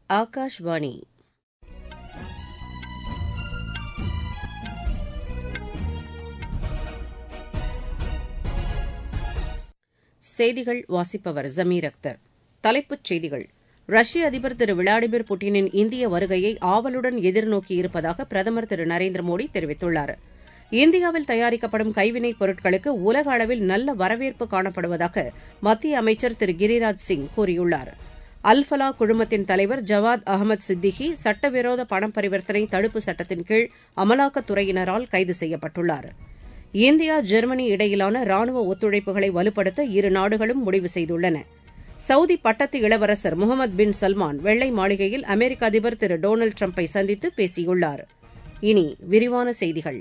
ஆகாஷ்வாணி. செய்திகள் வாசிப்பவர் ஜமீர் அக்தர். தலைப்புச் செய்திகள். ரஷ்ய அதிபர் திரு விளாடிமிர் புட்டினின் இந்திய வருகையை ஆவலுடன் எதிர்நோக்கியிருப்பதாக பிரதமர் திரு நரேந்திர மோடி தெரிவித்துள்ளார். இந்தியாவில் தயாரிக்கப்படும் கைவினைப் பொருட்களுக்கு உலக அளவில் நல்ல வரவேற்பு காணப்படுவதாக மத்திய அமைச்சர் திரு கிரிராஜ் சிங் கூறியுள்ளார். அல்ஃபலா குழுமத்தின் தலைவர் ஜவாத் அகமது சித்திகி சட்டவிரோத பண பரிவர்த்தனை தடுப்பு சட்டத்தின் கீழ் அமலாக்கத்துறையினரால் கைது செய்யப்பட்டுள்ளார். இந்தியா ஜெர்மனி இடையிலான ராணுவ ஒத்துழைப்புகளை வலுப்படுத்த இரு நாடுகளும் முடிவு செய்துள்ளன. சவுதி பட்டத்து இளவரசர் முகமது பின் சல்மான் வெள்ளை மாளிகையில் அமெரிக்க அதிபர் திரு டொனால்டு டிரம்பை சந்தித்து பேசியுள்ளார். இனி விரிவான செய்திகள்.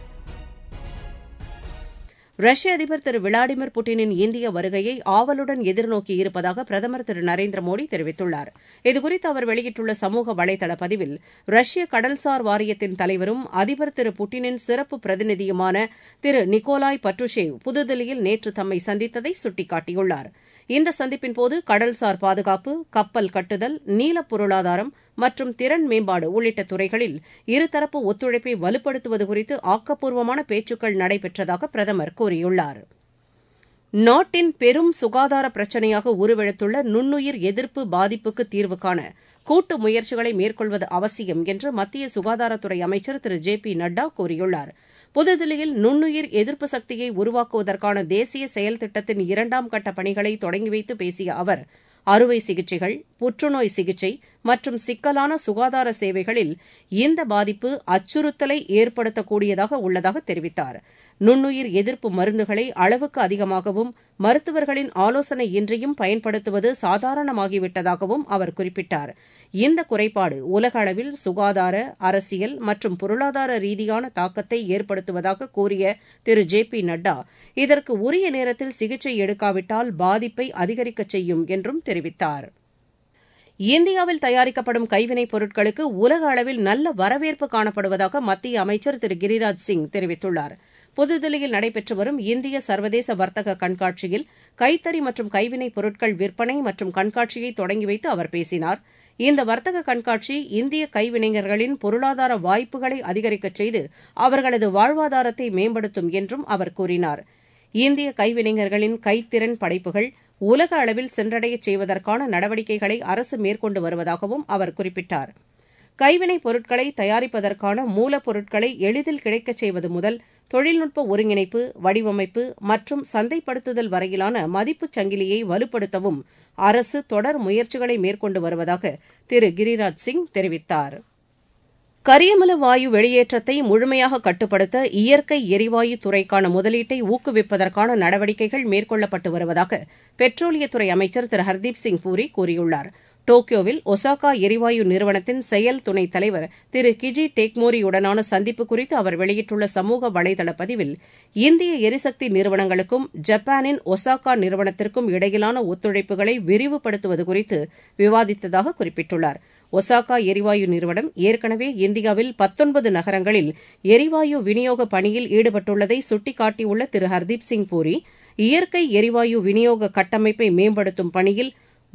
ரஷ்ய அதிபர் திரு விளாடிமிர் புட்டினின் இந்திய வருகையை ஆவலுடன் எதிர்நோக்கியிருப்பதாக பிரதமர் திரு நரேந்திர மோடி தெரிவித்துள்ளார். இதுகுறித்து அவர் வெளியிட்டுள்ள சமூக வலைதள பதிவில், ரஷ்ய கடல்சார் வாரியத்தின் தலைவரும் அதிபர் திரு புட்டினின் சிறப்பு பிரதிநிதியுமான திரு நிக்கோலாய் பட்ருஷேவ் புதுதில்லியில் நேற்று தம்மை சந்தித்ததை சுட்டிக்காட்டியுள்ளார். இந்த சந்திப்பின்போது கடல்சார் பாதுகாப்பு, கப்பல் கட்டுதல், நீலப் பொருளாதாரம் மற்றும் திறன் மேம்பாடு உள்ளிட்ட துறைகளில் இருதரப்பு ஒத்துழைப்பை வலுப்படுத்துவது குறித்து ஆக்கப்பூர்வமான பேச்சுக்கள் நடைபெற்றதாக பிரதமர் கூறியுள்ளார். நாட்டின் பெரும் சுகாதார பிரச்சினையாக உருவெடுத்துள்ள நுண்ணுயிர் எதிர்ப்பு பாதிப்புக்கு தீர்வு காண கூட்டு முயற்சிகளை மேற்கொள்வது அவசியம் என்று மத்திய சுகாதாரத்துறை அமைச்சர் திரு ஜே பி நட்டா கூறியுள்ளார். புதுதில்லியில் நுண்ணுயிர் எதிர்ப்பு சக்தியை உருவாக்குவதற்கான தேசிய செயல் திட்டத்தின் 2ஆம் கட்ட பணிகளை தொடங்கி வைத்து பேசிய அவர், அறுவை சிகிச்சைகள், புற்றுநோய் சிகிச்சை மற்றும் சிக்கலான சுகாதார சேவைகளில் இந்த பாதிப்பு அச்சுறுத்தலை ஏற்படுத்தக்கூடியதாக உள்ளதாக தெரிவித்தார். நுண்ணுயிர் எதிர்ப்பு மருந்துகளை அளவுக்கு அதிகமாகவும் மருத்துவர்களின் ஆலோசனையின்றியும் பயன்படுத்துவது சாதாரணமாகிவிட்டதாகவும் அவர் குறிப்பிட்டார். இந்த குறைபாடு உலக அளவில் சுகாதார, அரசியல் மற்றும் பொருளாதார ரீதியான தாக்கத்தை ஏற்படுத்துவதாக கூறிய திரு ஜே பி நட்டா, இதற்கு உரிய நேரத்தில் சிகிச்சை எடுக்காவிட்டால் பாதிப்பை அதிகரிக்கச் செய்யும் என்றும் தெரிவித்தார். இந்தியாவில் தயாரிக்கப்படும் கைவினைப் பொருட்களுக்கு உலக அளவில் நல்ல வரவேற்பு காணப்படுவதாக மத்திய அமைச்சர் திரு கிரிராஜ் சிங் தெரிவித்துள்ளார். புதுதில்லியில் நடைபெற்று வரும் இந்திய சர்வதேச வர்த்தக கண்காட்சியில் கைத்தறி மற்றும் கைவினைப் பொருட்கள் விற்பனை மற்றும் கண்காட்சியை தொடங்கி வைத்து அவர் பேசினார். இந்த வர்த்தக கண்காட்சி இந்திய கைவினைஞர்களின் பொருளாதார வாய்ப்புகளை அதிகரிக்கச் செய்து அவர்களது வாழ்வாதாரத்தை மேம்படுத்தும் என்றும் அவர் கூறினார். இந்திய கைவினைஞர்களின் கைத்திறன் படைப்புகள் உலக அளவில் சென்றடையச் செய்வதற்கான நடவடிக்கைகளை அரசு மேற்கொண்டு வருவதாகவும் அவர் குறிப்பிட்டார். கைவினைப் பொருட்களை தயாரிப்பதற்கான மூலப்பொருட்களை எளிதில் கிடைக்கச் செய்வது முதல் தொழில்நுட்ப ஒருங்கிணைப்பு, வடிவமைப்பு மற்றும் சந்தைப்படுத்துதல் வரையிலான மதிப்புச் சங்கிலியை வலுப்படுத்தவும் அரசு தொடர் முயற்சிகளை மேற்கொண்டு வருவதாக திரு கிரிராஜ் சிங் தெரிவித்தார். கரியமில வாயு வெளியேற்றத்தை முழுமையாக கட்டுப்படுத்த இயற்கை எரிவாயு துறைக்கான முதலீட்டை ஊக்குவிப்பதற்கான நடவடிக்கைகள் மேற்கொள்ளப்பட்டு வருவதாக பெட்ரோலியத்துறை அமைச்சர் திரு ஹர்தீப் சிங் பூரி கூறியுள்ளார். டோக்கியோவில் ஒசாகா எரிவாயு நிறுவனத்தின் செயல் துணைத் தலைவர் திரு கிஜி டேக்மோரியுடனான சந்திப்பு குறித்து அவர் வெளியிட்டுள்ள சமூக வலைதள பதிவில், இந்திய எரிசக்தி நிறுவனங்களுக்கும் ஜப்பானின் ஒசாகா நிறுவனத்திற்கும் இடையிலான ஒத்துழைப்புகளை விரிவுபடுத்துவது குறித்து விவாதித்ததாக குறிப்பிட்டுள்ளார். ஒசாகா எரிவாயு நிறுவனம் ஏற்கனவே இந்தியாவில் 19 நகரங்களில் எரிவாயு விநியோக பணியில் ஈடுபட்டுள்ளதை சுட்டிக்காட்டியுள்ள திரு ஹர்தீப் சிங் பூரி, இயற்கை எரிவாயு விநியோக கட்டமைப்பை மேம்படுத்தும் பணியில்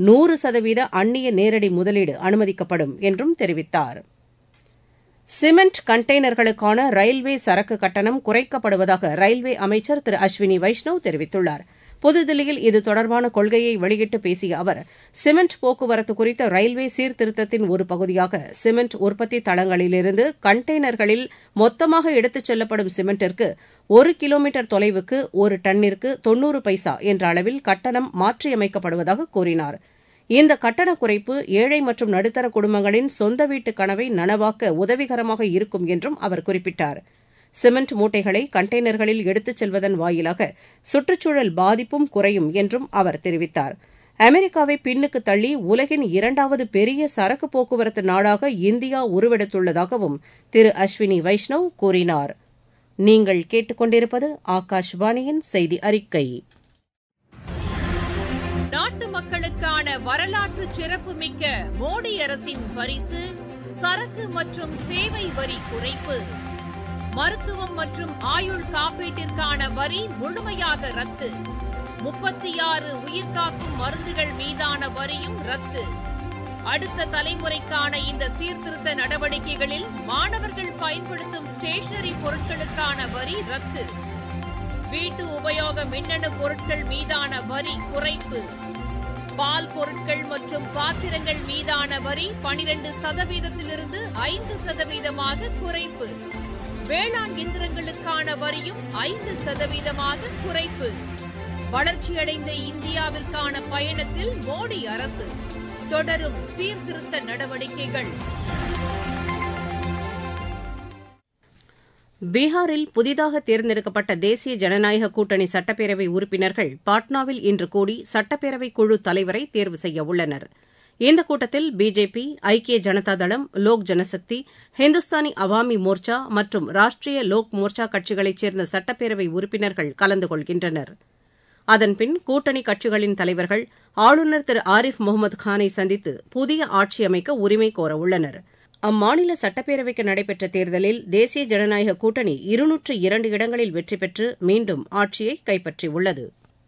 100% அந்நிய நேரடி முதலீடு அனுமதிக்கப்படும் என்றும் தெரிவித்தார். சிமெண்ட் கண்டெய்னர்களுக்கான ரயில்வே சரக்கு கட்டணம் குறைக்கப்படுவதாக ரயில்வே அமைச்சர் திரு அஸ்வினி வைஷ்ணவ் தெரிவித்துள்ளார். புதுதில்லியில் இது தொடர்பான கொள்கையை வெளியிட்டு பேசிய அவர், சிமெண்ட் போக்குவரத்து குறித்த ரயில்வே சீர்திருத்தத்தின் ஒரு பகுதியாக சிமெண்ட் உற்பத்தி தளங்களிலிருந்து கண்டெய்னர்களில் மொத்தமாக எடுத்துச் செல்லப்படும் சிமெண்டிற்கு 1 கிலோமீட்டர் தொலைவுக்கு 1 டன்னிற்கு 90 பைசா என்ற அளவில் கட்டணம் மாற்றியமைக்கப்படுவதாக கூறினார். இந்த கட்டண குறைப்பு ஏழை மற்றும் நடுத்தர குடும்பங்களின் சொந்த வீட்டு கனவை நனவாக்க உதவிகரமாக இருக்கும் என்றும் அவர் குறிப்பிட்டார். சிமெண்ட் மூட்டைகளை கண்டெய்னர்களில் எடுத்துச் செல்வதன் வாயிலாக சுற்றுச்சூழல் பாதிப்பும் குறையும் என்றும் அவர் தெரிவித்தார். அமெரிக்காவை பின்னுக்கு தள்ளி உலகின் 2வது பெரிய சரக்கு போக்குவரத்து நாடாக இந்தியா உருவெடுத்துள்ளதாகவும் திரு அஸ்வினி வைஷ்ணவ் கூறினார். நீங்கள் கேட்டுக்கொண்டிருப்பது ஆகாஷ்வாணியின் செய்தி அறிக்கை. நாட்டு மக்களுக்கான வரலாற்று சிறப்புமிக்க மோடி அரசின் பரிசு சரக்கு மற்றும் சேவை வரி குறைப்பு. மருத்துவம் மற்றும் ஆயுள் காப்பீட்டிற்கான வரி முழுமையாக ரத்து. 36 உயிர்காக்கும் மருந்துகள் மீதான வரியும் ரத்து. அடுத்த தலைமுறைக்கான இந்த சீர்திருத்த நடவடிக்கைகளில் மாணவர்கள் பயன்படுத்தும் ஸ்டேஷனரி பொருட்களுக்கான வரி ரத்து. வீட்டு உபயோக மின்னணு பொருட்கள் மீதான வரி குறைப்பு. பால் பொருட்கள் மற்றும் பாத்திரங்கள் மீதான வரி 12%-இலிருந்து 5% குறைப்பு. வேளாண் இயந்திரங்களுக்கான வரியும் 5% குறைப்பு. வளர்ச்சியடைந்த இந்தியாவிற்கான பயணத்தில் மோடி அரசு தொடரும் சீர்திருத்த நடவடிக்கைகள். பீகாரில் புதிதாக தேர்ந்தெடுக்கப்பட்ட தேசிய ஜனநாயக கூட்டணி சட்டப்பேரவை உறுப்பினர்கள் பாட்னாவில் இன்று கூடி சட்டப்பேரவை குழு தலைவரை தேர்வு செய்ய உள்ளனர். இந்த கூட்டத்தில் பிஜேபி, ஐக்கிய ஜனதா தளம், லோக் ஜனசக்தி, ஹிந்துஸ்தானி அவாமி மோர்ச்சா மற்றும் ராஷ்டிரிய லோக் மோர்ச்சா கட்சிகளைச் சேர்ந்த சட்டப்பேரவை உறுப்பினர்கள் கலந்து கொள்கின்றனர். அதன்பின் கூட்டணி கட்சிகளின் தலைவர்கள் ஆளுநர் திரு ஆரிஃப் முகமது கானை சந்தித்து புதிய ஆட்சி அமைக்க உரிமை கோரவுள்ளனர். அம்மாநில சட்டப்பேரவைக்கு நடைபெற்ற தேர்தலில் தேசிய ஜனநாயக கூட்டணி 202 இடங்களில் வெற்றி பெற்று மீண்டும் ஆட்சியை கைப்பற்றியுள்ளது.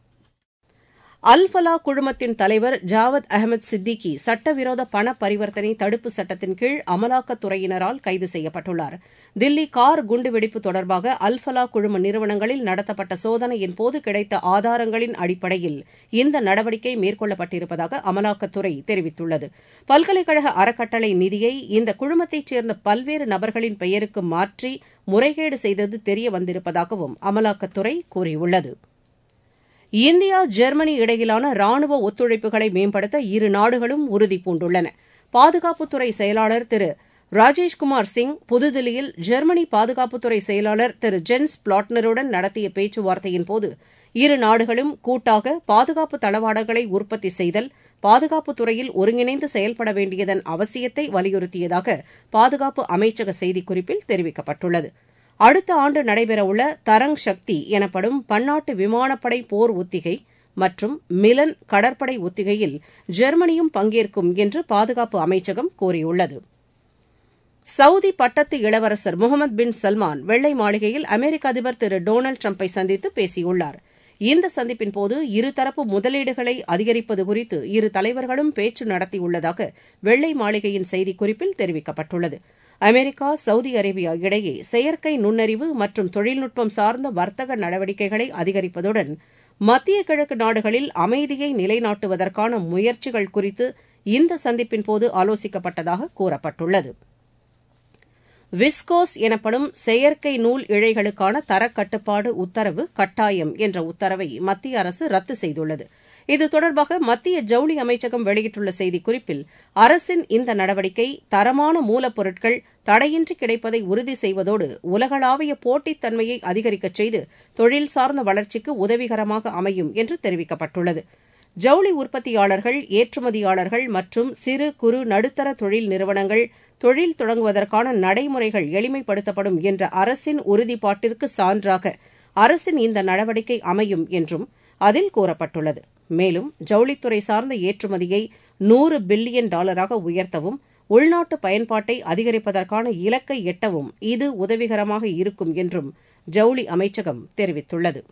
அல்-ஃபலா குழுமத்தின் தலைவர் ஜாவத் அகமது சித்திகி சட்டவிரோத பண பரிவர்த்தனை தடுப்பு சட்டத்தின் கீழ் அமலாக்கத்துறையினரால் கைது செய்யப்பட்டுள்ளார். தில்லி கார் குண்டுவெடிப்பு தொடர்பாக அல்-ஃபலா குழும நிறுவனங்களில் நடத்தப்பட்ட சோதனையின் போது கிடைத்த ஆதாரங்களின் அடிப்படையில் இந்த நடவடிக்கை மேற்கொள்ளப்பட்டிருப்பதாக அமலாக்கத்துறை தெரிவித்துள்ளது. பல்கலைக்கழக அறக்கட்டளை நிதியை இந்த குழுமத்தைச் சேர்ந்த பல்வேறு நபர்களின் பெயருக்கு மாற்றி முறைகேடு செய்தது தெரியவந்திருப்பதாகவும் அமலாக்கத்துறை கூறியுள்ளது. இந்தியா ஜெர்மனி இடையிலான ராணுவ ஒத்துழைப்புகளை மேம்படுத்த இரு நாடுகளும் உறுதிபூண்டுள்ளன. பாதுகாப்புத்துறை செயலாளர் திரு ராஜேஷ்குமார் சிங் புதுதில்லியில் ஜெர்மனி பாதுகாப்புத்துறை செயலாளர் திரு ஜென்ஸ் பிளாட்னருடன் நடத்திய பேச்சுவார்த்தையின்போது இரு நாடுகளும் கூட்டாக பாதுகாப்பு தளவாடங்களை உற்பத்தி செய்தல், பாதுகாப்புத் துறையில் ஒருங்கிணைந்து செயல்பட வேண்டியதன் அவசியத்தை வலியுறுத்தியதாக பாதுகாப்பு அமைச்சக செய்திக்குறிப்பில் தெரிவிக்கப்பட்டுள்ளது. அடுத்த ஆண்டு நடைபெறவுள்ள தரங் சக்தி எனப்படும் பன்னாட்டு விமானப்படை போர் ஒத்திகை மற்றும் மிலன் கடற்படை ஒத்திகையில் ஜெர்மனியும் பங்கேற்கும் என்று பாதுகாப்பு அமைச்சகம் கூறியுள்ளது. சவுதி பட்டத்து இளவரசர் முகமது பின் சல்மான் வெள்ளை மாளிகையில் அமெரிக்க அதிபர் திரு டொனால்டு டிரம்பை சந்தித்து பேசியுள்ளார். இந்த சந்திப்பின்போது இருதரப்பு முதலீடுகளை அதிகரிப்பது குறித்து இரு தலைவர்களும் பேச்சு நடத்தியுள்ளதாக வெள்ளை மாளிகையின் செய்திக்குறிப்பில் தெரிவிக்கப்பட்டுள்ளது. அமெரிக்கா, சவுதி அரேபியா இடையே செயற்கை நுண்ணறிவு மற்றும் தொழில்நுட்பம் சார்ந்த வர்த்தக நடவடிக்கைகளை அதிகரிப்பதுடன் மத்திய கிழக்கு நாடுகளில் அமைதியை நிலைநாட்டுவதற்கான முயற்சிகள் குறித்து இந்த சந்திப்பின்போது ஆலோசிக்கப்பட்டதாக கூறப்பட்டுள்ளது. விஸ்கோஸ் எனப்படும் செயற்கை நூல் இழைகளுக்கான தரக்கட்டுப்பாடு உத்தரவு கட்டாயம் என்ற உத்தரவை மத்திய அரசு ரத்து செய்துள்ளது. இது தொடர்பாக மத்திய ஜவுளி அமைச்சகம் வெளியிட்டுள்ள செய்திக்குறிப்பில், அரசின் இந்த நடவடிக்கை தரமான மூலப்பொருட்கள் தடையின்றி கிடைப்பதை உறுதி செய்வதோடு உலகளாவிய போட்டித்தன்மையை அதிகரிக்கச் செய்து தொழில் சார்ந்த வளர்ச்சிக்கு உதவிகரமாக அமையும் என்று தெரிவிக்கப்பட்டுள்ளது. ஜவுளி உற்பத்தியாளர்கள், ஏற்றுமதியாளர்கள் மற்றும் சிறு குறு நடுத்தர தொழில் நிறுவனங்கள் தொழில் தொடங்குவதற்கான நடைமுறைகள் எளிமைப்படுத்தப்படும் என்ற அரசின் உறுதிப்பாட்டிற்கு சான்றாக அரசின் இந்த நடவடிக்கை அமையும் என்றும் அதில் கூறப்பட்டுள்ளது. மேலும் ஜவுளித்துறை சார்ந்த ஏற்றுமதியை $100 பில்லியன் உயர்த்தவும் உள்நாட்டு பயன்பாட்டை அதிகரிப்பதற்கான இலக்கை எட்டவும் இது உதவிகரமாக இருக்கும் என்றும் ஜவுளி அமைச்சகம் தெரிவித்துள்ளது.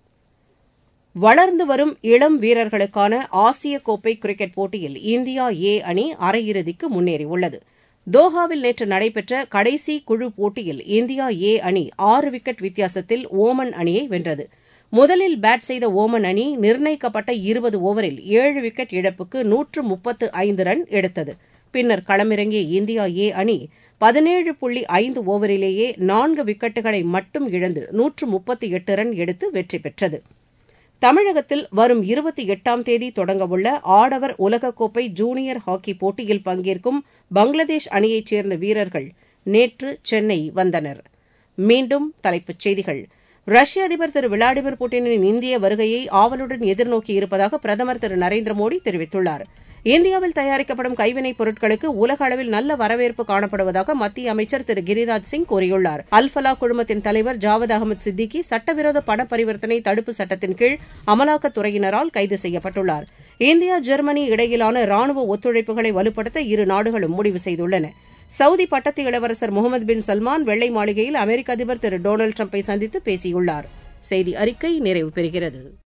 வளர்ந்து வரும் இளம் வீரர்களுக்கான ஆசிய கோப்பை கிரிக்கெட் போட்டியில் இந்தியா ஏ அணி அரையிறுதிக்கு முன்னேறியுள்ளது. தோஹாவில் நேற்று நடைபெற்ற கடைசி குழு போட்டியில் இந்தியா ஏ அணி 6 விக்கெட் வித்தியாசத்தில் ஓமன் அணியை வென்றது. முதலில் பேட் செய்த ஓமன் அணி நிர்ணயிக்கப்பட்ட 20 ஓவரில் 7 விக்கெட் இழப்புக்கு 135 ரன் எடுத்தது. பின்னர் களமிறங்கிய இந்தியா ஏ அணி 17.5 ஓவரிலேயே 4 விக்கெட்டுகளை மட்டும் இழந்து 138 ரன் எடுத்து வெற்றி பெற்றது. தமிழகத்தில் வரும் 28ஆம் தேதி தொடங்கவுள்ள ஆடவர் உலகக்கோப்பை ஜூனியர் ஹாக்கி போட்டியில் பங்கேற்கும் பங்களாதேஷ் அணியைச் சேர்ந்த வீரர்கள் நேற்று சென்னை வந்தனர். மீண்டும் தலைப்புச் செய்திகள். ரஷ்ய அதிபர் திரு விளாடிமிர் புட்டினின் இந்திய வருகையை ஆவலுடன் எதிர்நோக்கியிருப்பதாக பிரதமர் திரு நரேந்திர மோடி தெரிவித்துள்ளார். இந்தியாவில் தயாரிக்கப்படும் கைவினைப் பொருட்களுக்கு உலக அளவில் நல்ல வரவேற்பு காணப்படுவதாக மத்திய அமைச்சர் திரு கிரிராஜ் சிங் கூறியுள்ளார். அல்-ஃபலா குழுமத்தின் தலைவர் ஜாவத் அகமது சித்திகி சட்டவிரோத பண பரிவர்த்தனை தடுப்பு சட்டத்தின் கீழ் அமலாக்கத்துறையினரால் கைது செய்யப்பட்டுள்ளார். இந்தியா ஜெர்மனி இடையிலான ராணுவ ஒத்துழைப்புகளை வலுப்படுத்த இரு நாடுகளும் முடிவு செய்துள்ளன. சவுதி பட்டத்து இளவரசர் முகமது பின் சல்மான் வெள்ளை மாளிகையில் அமெரிக்க அதிபர் திரு டொனால்டு டிரம்பை சந்தித்து பேசியுள்ளார். செய்தி அறிக்கை நிறைவு பெறுகிறது.